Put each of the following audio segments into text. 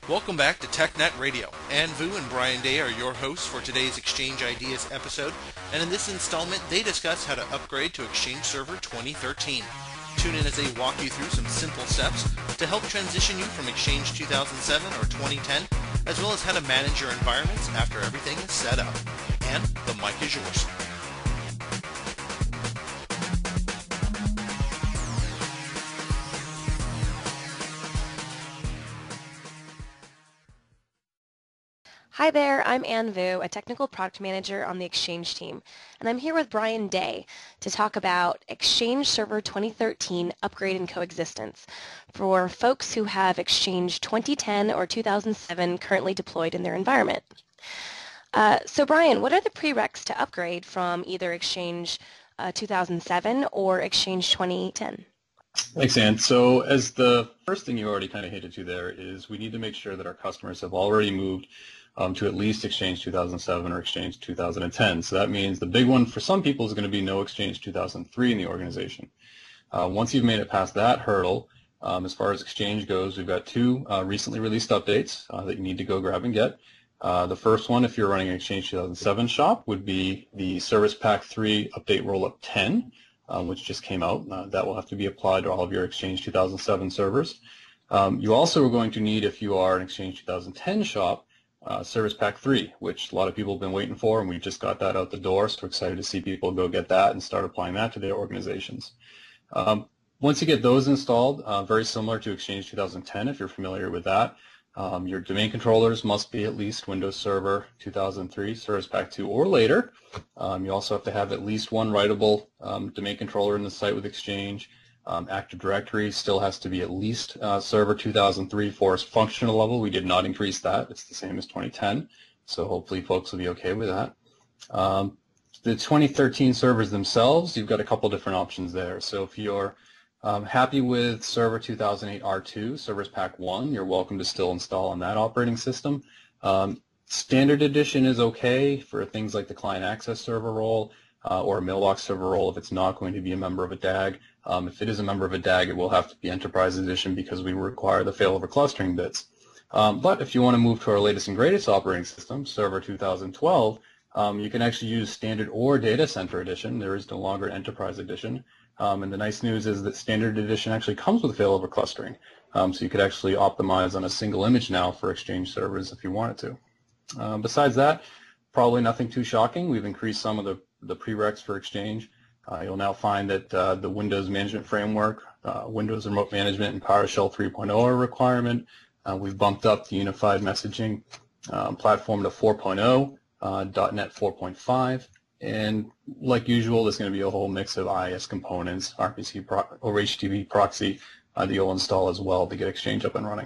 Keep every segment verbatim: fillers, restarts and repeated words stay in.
Welcome back to TechNet Radio. Ann Vu and Brian Day are your hosts for today's Exchange Ideas episode, and in this installment they discuss how to upgrade to Exchange Server twenty thirteen. Tune in as they walk you through some simple steps to help transition you from Exchange two thousand seven or twenty ten, as well as how to manage your environments after everything is set up. And the mic is yours. Hi there, I'm Ann Vu, a technical product manager on the Exchange team, and I'm here with Brian Day to talk about Exchange Server twenty thirteen Upgrade and Coexistence for folks who have Exchange twenty ten or two thousand seven currently deployed in their environment. Uh, so Brian, what are the prereqs to upgrade from either Exchange uh, two thousand seven or Exchange twenty ten? Thanks, Ann. So as the first thing you already kind of hinted to there is we need to make sure that our customers have already moved Um, to at least Exchange two thousand seven or Exchange two thousand ten. So that means the big one for some people is going to be no Exchange two thousand three in the organization. Uh, once you've made it past that hurdle, um, as far as Exchange goes, we've got two uh, recently released updates uh, that you need to go grab and get. Uh, the first one, if you're running an Exchange two thousand seven shop, would be the Service Pack three Update Rollup ten, uh, which just came out. Uh, that will have to be applied to all of your Exchange two thousand seven servers. Um, you also are going to need, if you are an Exchange two thousand ten shop, Uh, Service Pack three, which a lot of people have been waiting for, and we just got that out the door, so we're excited to see people go get that and start applying that to their organizations. Um, once you get those installed, uh, very similar to Exchange two thousand ten, if you're familiar with that, um, your domain controllers must be at least Windows Server two thousand three, Service Pack two, or later. Um, you also have to have at least one writable um, domain controller in the site with Exchange. Um, Active Directory still has to be at least uh, Server two thousand three for its functional level. We did not increase that. It's the same as twenty ten, so hopefully folks will be okay with that. Um, the twenty thirteen servers themselves, you've got a couple different options there. So if you're um, happy with Server two thousand eight R two, Service Pack one, you're welcome to still install on that operating system. Um, Standard Edition is okay for things like the Client Access Server role uh, or a Mailbox Server role if it's not going to be a member of a D A G. Um, if it is a member of a D A G, it will have to be Enterprise Edition because we require the failover clustering bits. Um, but if you want to move to our latest and greatest operating system, Server two thousand twelve, um, you can actually use Standard or Data Center Edition. There is no longer an Enterprise Edition. Um, and the nice news is that Standard Edition actually comes with failover clustering. Um, so you could actually optimize on a single image now for Exchange servers if you wanted to. Um, besides that, probably nothing too shocking. We've increased some of the, the prereqs for Exchange. Uh, you'll now find that uh, the Windows Management Framework, uh, Windows Remote Management, and PowerShell three point oh are a requirement. Uh, we've bumped up the Unified Messaging um, platform to four point oh, uh, .NET four point five, and like usual, there's going to be a whole mix of I I S components, R P C pro or H T T P proxy uh, that you'll install as well to get Exchange up and running.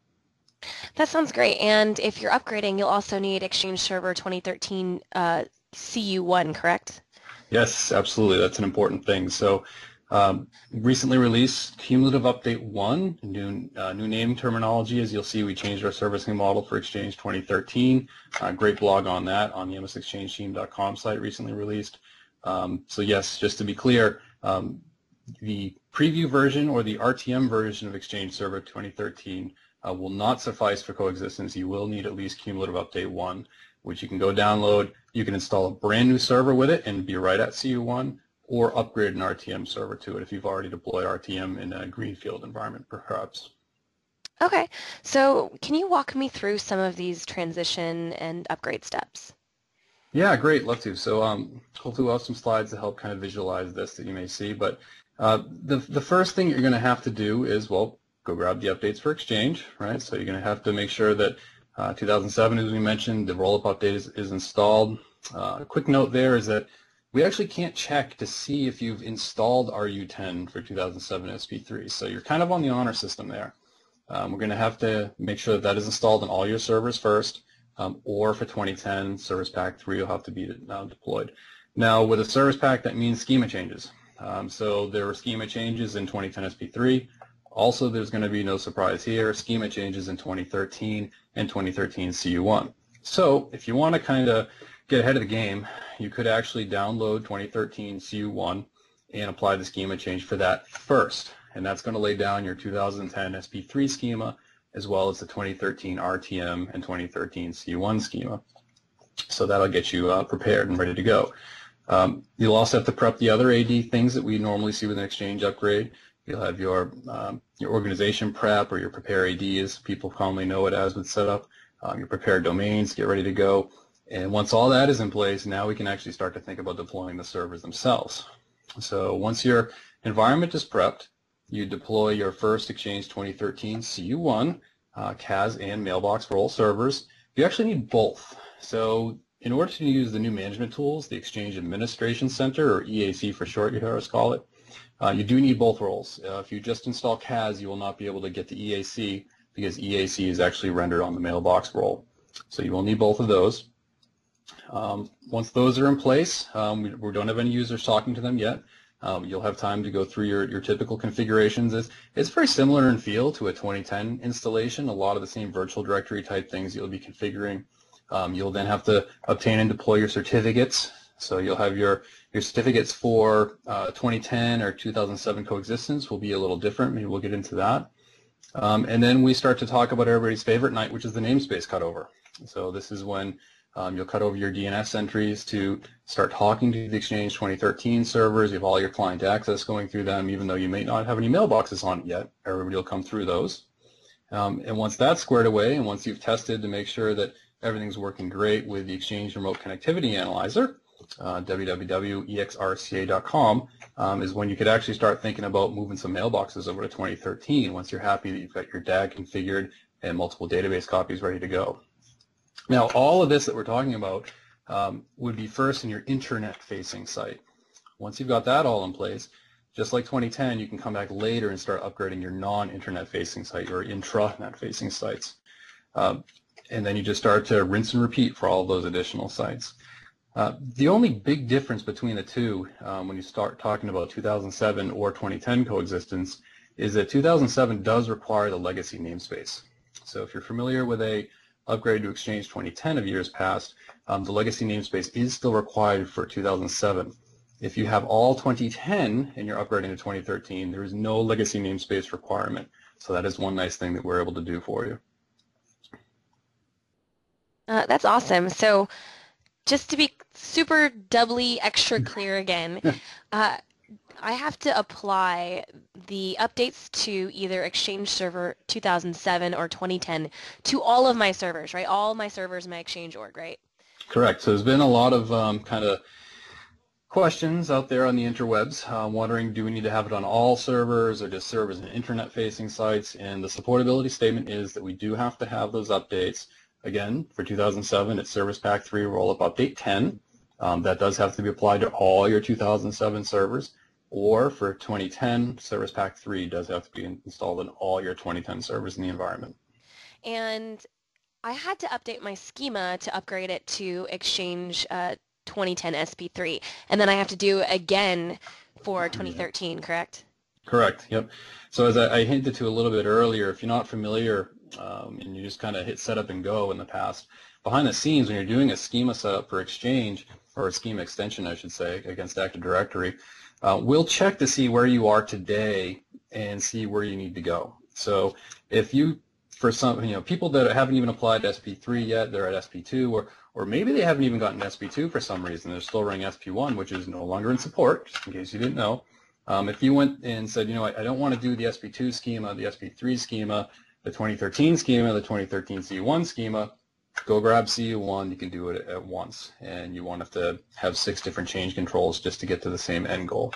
That sounds great. And if you're upgrading, you'll also need Exchange Server twenty thirteen uh, C U one, correct? Yes, absolutely. That's an important thing. So um, recently released Cumulative Update one, new, uh, new naming terminology. As you'll see, we changed our servicing model for Exchange twenty thirteen. Uh, great blog on that on the M S Exchange Team dot com site recently released. Um, so yes, just to be clear, um, the preview version or the R T M version of Exchange Server twenty thirteen uh, will not suffice for coexistence. You will need at least Cumulative Update one, which you can go download. You can install a brand new server with it and be right at C U one, or upgrade an R T M server to it if you've already deployed R T M in a greenfield environment, perhaps. Okay, so can you walk me through some of these transition and upgrade steps? Yeah, great, love to. So um, hopefully we'll have some slides to help kind of visualize this that you may see. But uh, the, the first thing you're going to have to do is, well, go grab the updates for Exchange, right? So you're going to have to make sure that Uh, two thousand seven, as we mentioned, the rollup update is, is installed. Uh, a quick note there is that we actually can't check to see if you've installed R U ten for two thousand seven S P three. So you're kind of on the honor system there. Um, we're going to have to make sure that that is installed on all your servers first, um, or for twenty ten, Service Pack three will have to be now deployed. Now, with a Service Pack, that means schema changes. Um, so there were schema changes in twenty ten S P three. Also, there's going to be no surprise here, schema changes in twenty thirteen and twenty thirteen C U one. So if you want to kind of get ahead of the game, you could actually download twenty thirteen C U one and apply the schema change for that first. And that's going to lay down your two thousand ten S P three schema as well as the twenty thirteen R T M and twenty thirteen C one schema. So that'll get you uh, prepared and ready to go. Um, you'll also have to prep the other A D things that we normally see with an Exchange upgrade. You'll have your um, your organization prep, or your prepare A D, as people commonly know it as with setup. Um, your prepare domains, get ready to go. And once all that is in place, now we can actually start to think about deploying the servers themselves. So once your environment is prepped, you deploy your first Exchange twenty thirteen C U one, uh, C A S and mailbox role servers. You actually need both. So in order to use the new management tools, the Exchange Administration Center, or E A C for short, you hear us call it, uh, you do need both roles. Uh, if you just install C A S, you will not be able to get to E A C, because E A C is actually rendered on the mailbox role. So you will need both of those. Um, once those are in place, um, we, we don't have any users talking to them yet. Um, you'll have time to go through your, your typical configurations. It's, it's very similar in feel to a twenty ten installation. A lot of the same virtual directory type things you'll be configuring. Um, you'll then have to obtain and deploy your certificates. So you'll have your, your certificates for uh, twenty ten or two thousand seven coexistence will be a little different. Maybe we'll get into that. Um, and then we start to talk about everybody's favorite night, which is the namespace cutover. So this is when um, you'll cut over your D N S entries to start talking to the Exchange twenty thirteen servers. You have all your client access going through them, even though you may not have any mailboxes on it yet. Everybody will come through those. Um, and once that's squared away, and once you've tested to make sure that everything's working great with the Exchange Remote Connectivity Analyzer, uh, w w w dot e x r c a dot com, um, is when you could actually start thinking about moving some mailboxes over to twenty thirteen, once you're happy that you've got your D A G configured and multiple database copies ready to go. Now, all of this that we're talking about um, would be first in your internet-facing site. Once you've got that all in place, just like twenty ten, you can come back later and start upgrading your non-internet-facing site, your intranet-facing sites. Um, and then you just start to rinse and repeat for all of those additional sites. Uh, the only big difference between the two um, when you start talking about two thousand seven or twenty ten coexistence is that two thousand seven does require the legacy namespace. So if you're familiar with a upgrade to Exchange twenty ten of years past, um, the legacy namespace is still required for two thousand seven. If you have all twenty ten and you're upgrading to twenty thirteen, there is no legacy namespace requirement. So that is one nice thing that we're able to do for you. Uh, that's awesome. So just to be super doubly extra clear again, uh, I have to apply the updates to either Exchange Server two thousand seven or twenty ten to all of my servers, right? All my servers in my Exchange org, right? Correct. So there's been a lot of um, kind of questions out there on the interwebs, uh, wondering, do we need to have it on all servers or just servers and internet-facing sites? And the supportability statement is that we do have to have those updates. Again, for two thousand seven, it's Service Pack three Rollup Update ten. Um, that does have to be applied to all your two thousand seven servers. Or for twenty ten, Service Pack three does have to be installed in all your twenty ten servers in the environment. And I had to update my schema to upgrade it to Exchange uh, twenty ten S P three. And then I have to do it again for twenty thirteen, correct? Correct, yep. So as I, I hinted to a little bit earlier, if you're not familiar um, and you just kind of hit setup and go in the past, behind the scenes when you're doing a schema setup for Exchange, or a schema extension I should say, against Active Directory, uh, we'll check to see where you are today and see where you need to go. So if you, for some, you know, people that haven't even applied to S P three yet, they're at S P two, or or maybe they haven't even gotten S P two for some reason, they're still running S P one, which is no longer in support, just in case you didn't know. Um, if you went and said, you know, I, I don't want to do the S P two schema, the S P three schema, the twenty thirteen schema, the twenty thirteen C U one schema, go grab C U one, you can do it at once, and you won't have to have six different change controls just to get to the same end goal.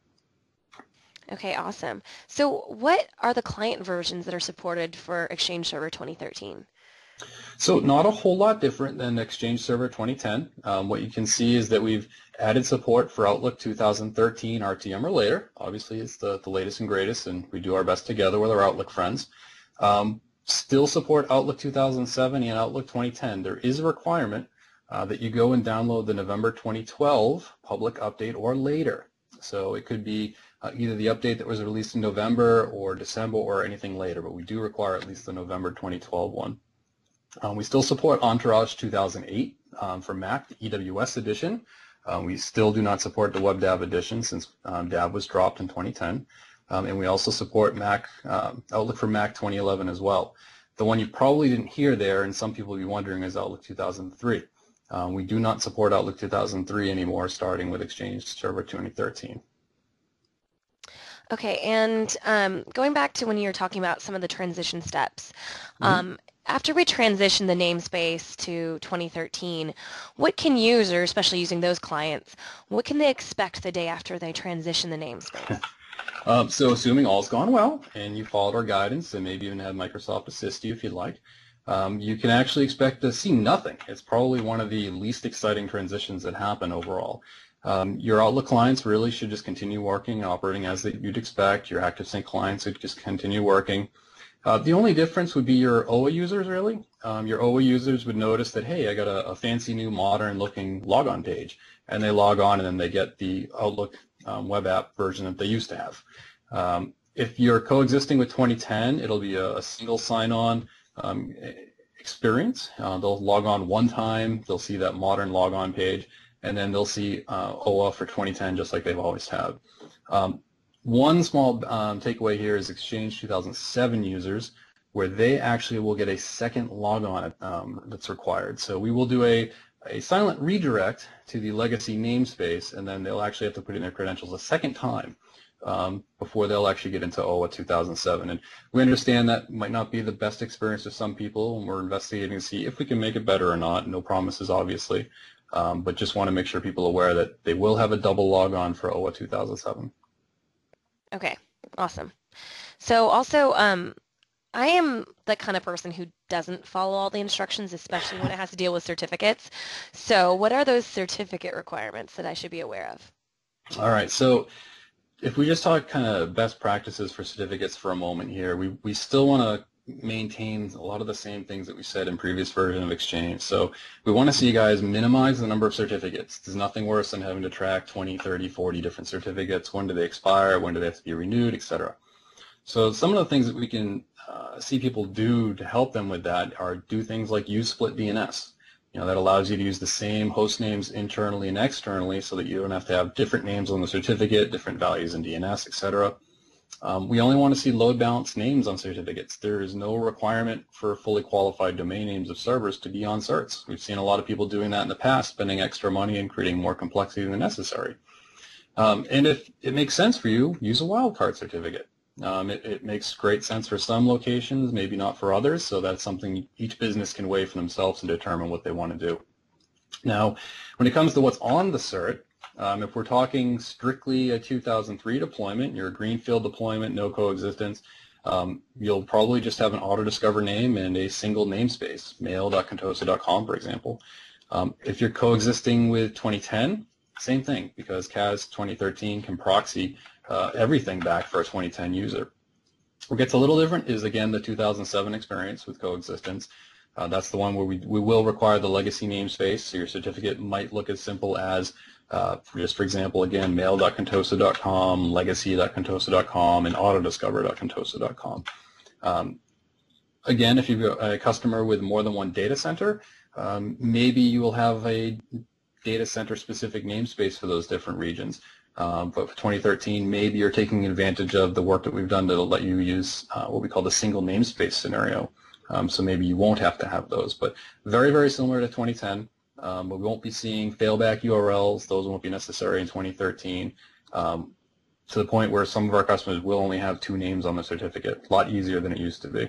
Okay, awesome. So what are the client versions that are supported for Exchange Server twenty thirteen? So not a whole lot different than Exchange Server twenty ten. Um, what you can see is that we've added support for Outlook two thousand thirteen R T M or later. Obviously, it's the, the latest and greatest, and we do our best together with our Outlook friends. Um, still support Outlook two thousand seven and Outlook twenty ten. There is a requirement uh, that you go and download the November twenty twelve public update or later. So it could be uh, either the update that was released in November or December or anything later, but we do require at least the November twenty twelve one. Um, we still support Entourage two thousand eight um, for Mac, the E W S edition. Um, we still do not support the WebDAV edition since um, D A V was dropped in twenty ten. Um, and we also support Mac, um, Outlook for Mac twenty eleven as well. The one you probably didn't hear there, and some people will be wondering, is Outlook two thousand three. Um, we do not support Outlook two thousand three anymore, starting with Exchange Server twenty thirteen. Okay, and um, going back to when you were talking about some of the transition steps, Mm-hmm. um, after we transition the namespace to twenty thirteen, what can users, especially using those clients, what can they expect the day after they transition the namespace? Um, so assuming all's gone well and you followed our guidance and maybe even had Microsoft assist you if you'd like, um, you can actually expect to see nothing. It's probably one of the least exciting transitions that happen overall. Um, your Outlook clients really should just continue working and operating as you'd expect. Your ActiveSync clients would just continue working. Uh, the only difference would be your O A users, really. Um, your O A users would notice that, hey, I got a, a fancy new modern-looking logon page, and they log on and then they get the Outlook um, web app version that they used to have. Um, if you're coexisting with twenty ten, it'll be a, a single sign-on um, experience. Uh, they'll log on one time, they'll see that modern logon page, and then they'll see uh, O A for twenty ten just like they've always had. Um, One small um, takeaway here is Exchange two thousand seven users, where they actually will get a second logon um, that's required. So we will do a, a silent redirect to the legacy namespace, and then they'll actually have to put in their credentials a second time um, before they'll actually get into O A two thousand seven. And we understand that might not be the best experience for some people, and we're investigating to see if we can make it better or not. No promises, obviously, um, but just want to make sure people are aware that they will have a double logon for O A two thousand seven. Okay, awesome. So also, um, I am the kind of person who doesn't follow all the instructions, especially when it has to deal with certificates. So what are those certificate requirements that I should be aware of? All right, so if we just talk kind of best practices for certificates for a moment here, we, we still want to maintain a lot of the same things that we said in previous version of Exchange. So we want to see you guys minimize the number of certificates. There's nothing worse than having to track twenty, thirty, forty different certificates. When do they expire? When do they have to be renewed, et cetera. So some of the things that we can uh, see people do to help them with that are do things like use split D N S. You know, that allows you to use the same host names internally and externally so that you don't have to have different names on the certificate, different values in D N S, et cetera. Um, we only want to see load balance names on certificates. There is no requirement for fully qualified domain names of servers to be on certs. We've seen a lot of people doing that in the past, spending extra money and creating more complexity than necessary. Um, and if it makes sense for you, use a wildcard certificate. Um, it, it makes great sense for some locations, maybe not for others, so that's something each business can weigh for themselves and determine what they want to do. Now, when it comes to what's on the cert, Um, if we're talking strictly a two thousand three deployment, your greenfield deployment, no coexistence, um, you'll probably just have an auto-discover name and a single namespace, mail dot contoso dot com, for example. Um, if you're coexisting with twenty ten, same thing, because C A S twenty thirteen can proxy uh, everything back for a twenty ten user. What gets a little different is, again, the two thousand seven experience with coexistence. Uh, that's the one where we, we will require the legacy namespace, so your certificate might look as simple as Uh, just for example, again, mail dot contoso dot com, legacy dot contoso dot com, and autodiscover dot contoso dot com. Um, again, if you've got a customer with more than one data center, um, maybe you will have a data center specific namespace for those different regions. Um, but for twenty thirteen, maybe you're taking advantage of the work that we've done to let you use uh, what we call the single namespace scenario. Um, so maybe you won't have to have those. But very, very similar to twenty ten. Um, but we won't be seeing failback U R Ls. Those won't be necessary in twenty thirteen, um, to the point where some of our customers will only have two names on the certificate. A lot easier than it used to be.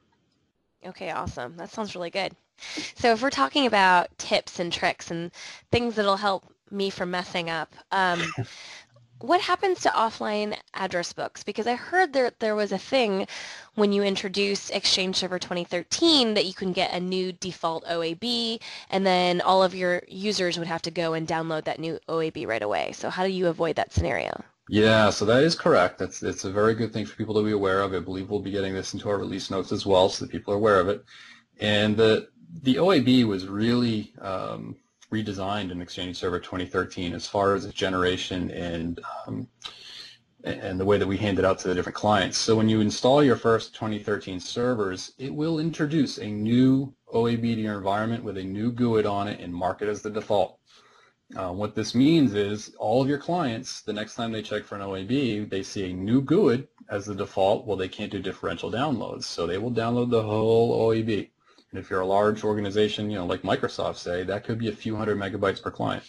Okay, awesome. That sounds really good. So if we're talking about tips and tricks and things that'll help me from messing up, um, what happens to offline address books? Because I heard there there was a thing when you introduced Exchange Server twenty thirteen that you can get a new default O A B, and then all of your users would have to go and download that new O A B right away. So how do you avoid that scenario? Yeah, so that is correct. That's it's a very good thing for people to be aware of. I believe we'll be getting this into our release notes as well, so that people are aware of it. And the the O A B was really um, redesigned in Exchange Server twenty thirteen as far as its generation and um, and the way that we hand it out to the different clients. So when you install your first twenty thirteen servers, it will introduce a new O A B to your environment with a new G U I D on it and mark it as the default. Uh, what this means is all of your clients, the next time they check for an O A B, they see a new G U I D as the default. Well, they can't do differential downloads, so they will download the whole O A B. And if you're a large organization, you know, like Microsoft, say, that could be a few hundred megabytes per client.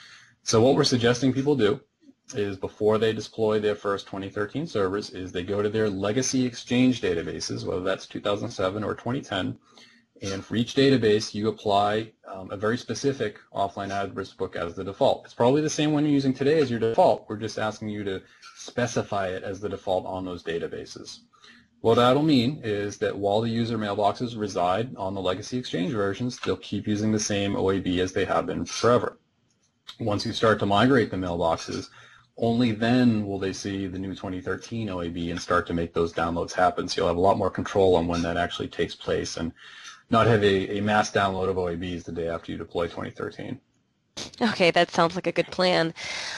So what we're suggesting people do is before they deploy their first twenty thirteen servers is they go to their legacy Exchange databases, whether that's two thousand seven or twenty ten, and for each database you apply um, a very specific offline address book as the default. It's probably the same one you're using today as your default. We're just asking you to specify it as the default on those databases. What that'll mean is that while the user mailboxes reside on the legacy Exchange versions, they'll keep using the same O A B as they have been forever. Once you start to migrate the mailboxes, only then will they see the new twenty thirteen O A B and start to make those downloads happen. So you'll have a lot more control on when that actually takes place and not have a, a mass download of O A Bs the day after you deploy twenty thirteen. Okay, that sounds like a good plan.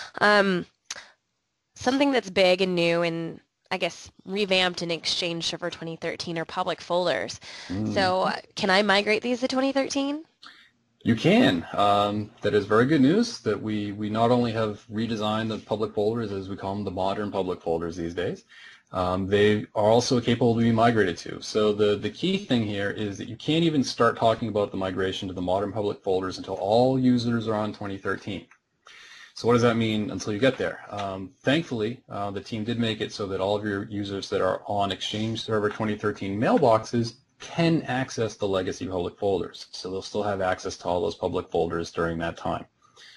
Um, something that's big and new and I guess revamped in Exchange Server twenty thirteen are public folders. Mm. So uh, can I migrate these to twenty thirteen? You can. Um, that is very good news that we, we not only have redesigned the public folders, as we call them, the modern public folders these days, um, they are also capable to be migrated to. So the, the key thing here is that you can't even start talking about the migration to the modern public folders until all users are on twenty thirteen. So what does that mean until you get there? Um, thankfully, uh, the team did make it so that all of your users that are on Exchange Server twenty thirteen mailboxes can access the legacy public folders. So they'll still have access to all those public folders during that time.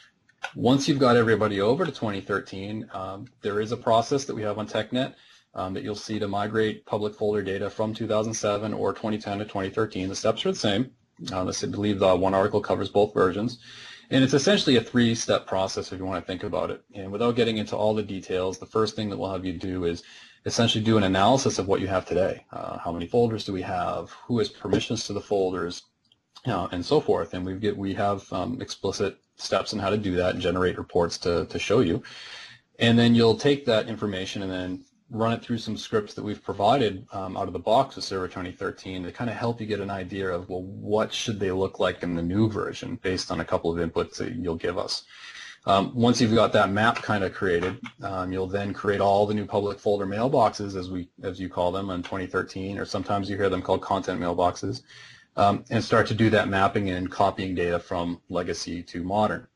Once you've got everybody over to twenty thirteen, um, there is a process that we have on TechNet um, that you'll see to migrate public folder data from two thousand seven or twenty ten to twenty thirteen. The steps are the same. Uh, this, I believe the one article covers both versions. And it's essentially a three-step process if you want to think about it. And without getting into all the details, the first thing that we'll have you do is essentially do an analysis of what you have today. Uh, how many folders do we have? Who has permissions to the folders? Uh, and so forth. And we get we have um, explicit steps on how to do that and generate reports to, to show you. And then you'll take that information and then run it through some scripts that we've provided um, out of the box with Server twenty thirteen to kind of help you get an idea of, well, what should they look like in the new version based on a couple of inputs that you'll give us. Um, once you've got that map kind of created, um, you'll then create all the new public folder mailboxes, as we as you call them, in twenty thirteen, or sometimes you hear them called content mailboxes, um, and start to do that mapping and copying data from legacy to modern.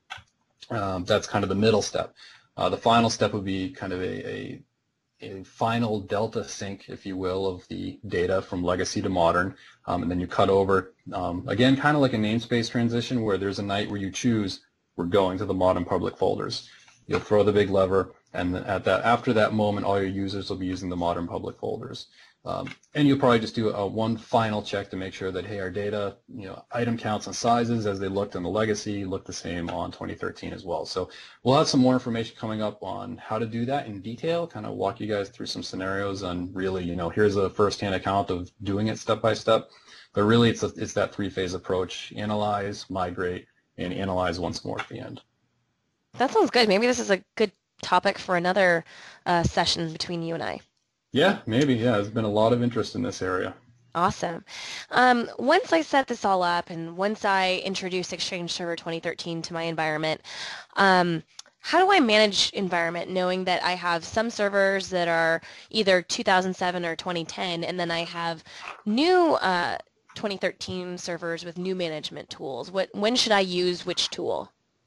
Um, that's kind of the middle step. Uh, the final step would be kind of a, a a final delta sync, if you will, of the data from legacy to modern, um, and then you cut over, um, again, kind of like a namespace transition where there's a night where you choose, we're going to the modern public folders. You'll throw the big lever, and at that, after that moment, all your users will be using the modern public folders. Um, and you'll probably just do a one final check to make sure that, hey, our data, you know, item counts and sizes as they looked in the legacy look the same on twenty thirteen as well. So we'll have some more information coming up on how to do that in detail, kind of walk you guys through some scenarios on really, you know, here's a first-hand account of doing it step by step. But really, it's, a, it's that three-phase approach: analyze, migrate, and analyze once more at the end. That sounds good. Maybe this is a good topic for another uh, session between you and I. Yeah, maybe. Yeah, there's been a lot of interest in this area. Awesome. Um, once I set this all up and once I introduce Exchange Server twenty thirteen to my environment, um, how do I manage environment knowing that I have some servers that are either two thousand seven or twenty ten, and then I have new uh, twenty thirteen servers with new management tools? What, when should I use which tool?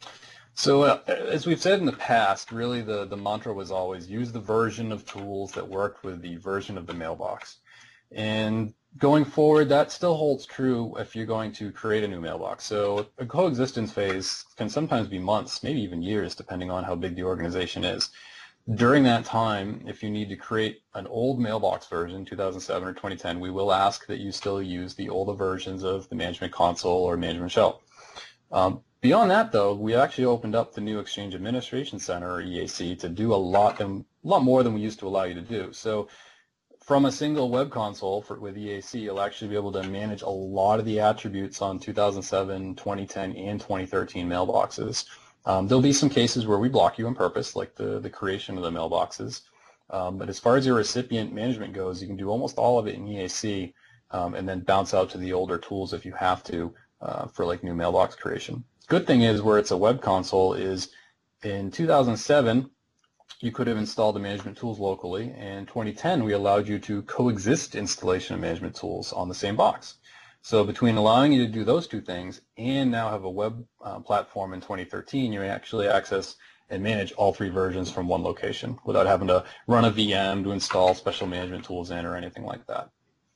So uh, as we've said in the past, really the, the mantra was always use the version of tools that worked with the version of the mailbox. And going forward, that still holds true if you're going to create a new mailbox. So a coexistence phase can sometimes be months, maybe even years, depending on how big the organization is. During that time, if you need to create an old mailbox version, two thousand seven or twenty ten, we will ask that you still use the older versions of the management console or management shell. Um, Beyond that, though, we actually opened up the new Exchange Administration Center, or E A C, to do a lot, a lot more than we used to allow you to do. So from a single web console for, with E A C, you'll actually be able to manage a lot of the attributes on two thousand seven, twenty ten, and twenty thirteen mailboxes. Um, there'll be some cases where we block you on purpose, like the, the creation of the mailboxes. Um, but as far as your recipient management goes, you can do almost all of it in E A C, um, and then bounce out to the older tools if you have to. Uh, for like new mailbox creation. Good thing is where it's a web console is in two thousand seven, you could have installed the management tools locally. In twenty ten, we allowed you to coexist installation of management tools on the same box. So between allowing you to do those two things and now have a web uh, platform in twenty thirteen, you actually access and manage all three versions from one location without having to run a V M to install special management tools in or anything like that.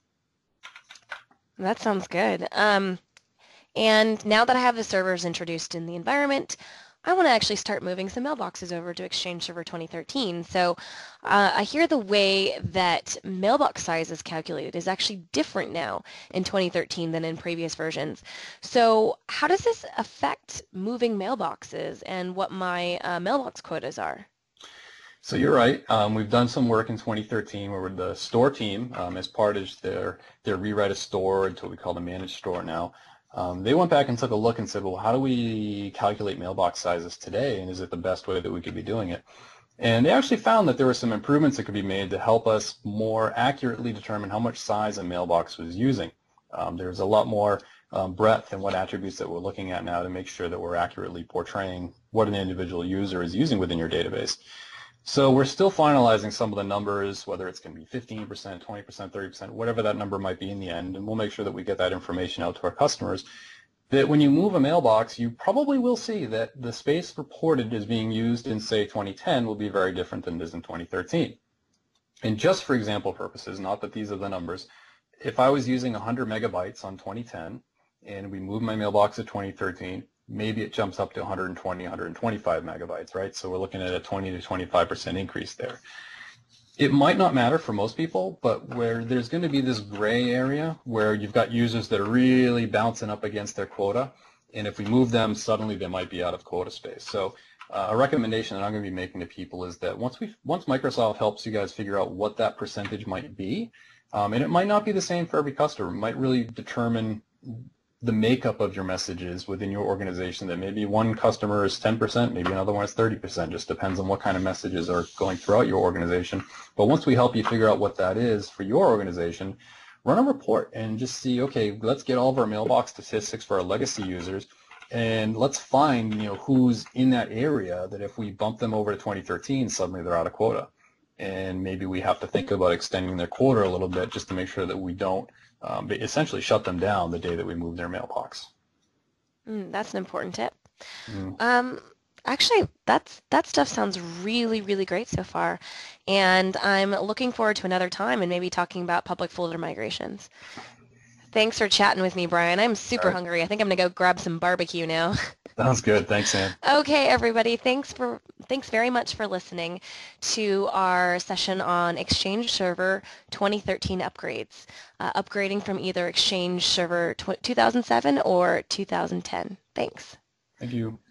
That sounds good. Um, and now that I have the servers introduced in the environment, I want to actually start moving some mailboxes over to Exchange Server twenty thirteen. So uh, I hear the way that mailbox size is calculated is actually different now in twenty thirteen than in previous versions. So how does this affect moving mailboxes and what my uh, mailbox quotas are? So you're right. Um, we've done some work in twenty thirteen where the store team, um, as part of their, their rewrite a store into what we call the managed store now, Um, they went back and took a look and said, well, how do we calculate mailbox sizes today, and is it the best way that we could be doing it? And they actually found that there were some improvements that could be made to help us more accurately determine how much size a mailbox was using. Um, there's a lot more um, breadth in what attributes that we're looking at now to make sure that we're accurately portraying what an individual user is using within your database. So we're still finalizing some of the numbers, whether it's going to be fifteen percent, twenty percent, thirty percent, whatever that number might be in the end, and we'll make sure that we get that information out to our customers. That when you move a mailbox, you probably will see that the space reported as being used in, say, twenty ten will be very different than it is in twenty thirteen. And just for example purposes, not that these are the numbers, if I was using one hundred megabytes on twenty ten and we move my mailbox to twenty thirteen, maybe it jumps up to one hundred twenty, one hundred twenty-five megabytes, right? So we're looking at a twenty to twenty-five percent increase there. It might not matter for most people, but where there's going to be this gray area where you've got users that are really bouncing up against their quota, and if we move them, suddenly they might be out of quota space. So uh, a recommendation that I'm going to be making to people is that once we, once Microsoft helps you guys figure out what that percentage might be, um, and it might not be the same for every customer, it might really determine the makeup of your messages within your organization, that maybe one customer is ten percent, maybe another one is thirty percent, just depends on what kind of messages are going throughout your organization. But once we help you figure out what that is for your organization, run a report and just see, okay, let's get all of our mailbox statistics for our legacy users, and let's find, you know, who's in that area that if we bump them over to twenty thirteen, suddenly they're out of quota. And maybe we have to think about extending their quota a little bit just to make sure that we don't Um, but essentially shut them down the day that we move their mailbox. Mm, that's an important tip. Mm. Um, actually, that's, that stuff sounds really, really great so far, and I'm looking forward to another time and maybe talking about public folder migrations. Thanks for chatting with me, Brian. I'm super All right. hungry. I think I'm going to go grab some barbecue now. Sounds good. Thanks, Sam. Okay, everybody. Thanks for thanks very much for listening to our session on Exchange Server twenty thirteen upgrades, uh, upgrading from either Exchange Server two thousand seven or two thousand ten. Thanks. Thank you.